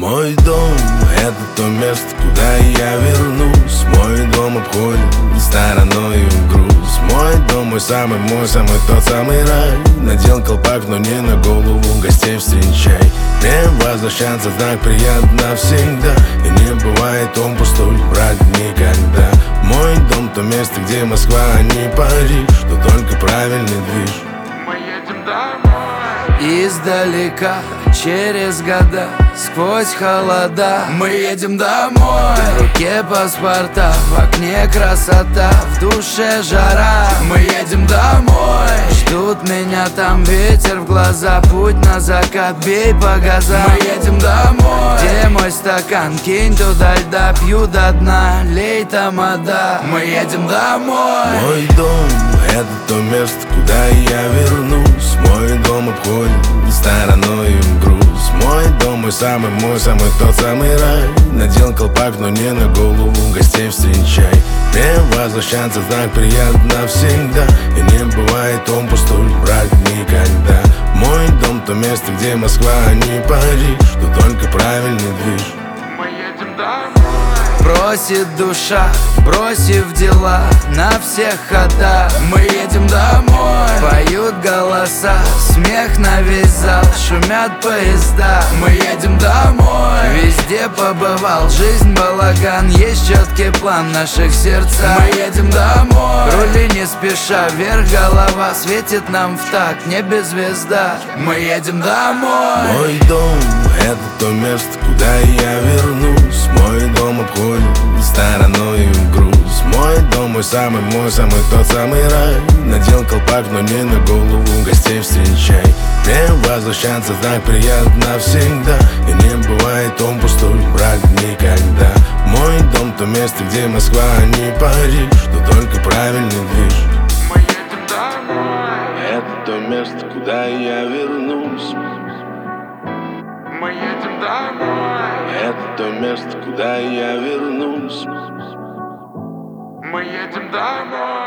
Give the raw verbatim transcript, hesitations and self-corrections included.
Мой дом — это то место, куда я вернусь. Мой дом обходит стороною груз. Мой дом, мой самый, мой самый, тот самый рай. Надел колпак, но не на голову, гостей встречай. Мне возвращаться так приятно всегда, и не бывает он пустой, брат, никогда. Мой дом — то место, где Москва, а не Париж, что только правильный движ. Мы едем домой. Издалека, через года, сквозь холода, мы едем домой. В руке паспорта, в окне красота, в душе жара. Мы едем домой. Ждут меня там, ветер в глаза, путь на закат, бей по газам. Мы едем домой. Где мой стакан, кинь туда льда, пью до дна, лей тамада. Мы едем домой. Мой дом — это то место, куда я вернусь. Мой дом обходит стороною груз. Мой дом, мой самый, мой самый, тот самый рай. Надел колпак, но не на голову, гостей встречай. Мне возвращаться так приятно всегда, и не бывает он пустой, брат, никогда. Мой дом — то место, где Москва, а не Париж, что только правильный движ. Мы едем домой. Просит душа, бросив дела на всех ходах. Мы едем домой. Поют голоса, смех на весь зал, шумят поезда. Мы едем домой. Везде побывал, жизнь балаган, есть четкий план в наших сердцах. Мы едем домой. Рули не спеша, вверх голова, светит нам в такт, небе звезда. Мы едем домой. Мой дом — это то место, куда я вернусь. Мой дом обходит стороною груз. Мой дом, мой самый, мой самый, тот самый рай. Надел колпак, но не на голову, гостей встречай. Мне возвращаться так приятно всегда, и не бывает он пустой, брат, никогда. Мой дом — то место, где Москва, а не Париж, что только правильный движ. Мы едем домой. Это то место, куда я вернусь. Мы едем домой. Это то место, куда я вернусь. Мы едем домой.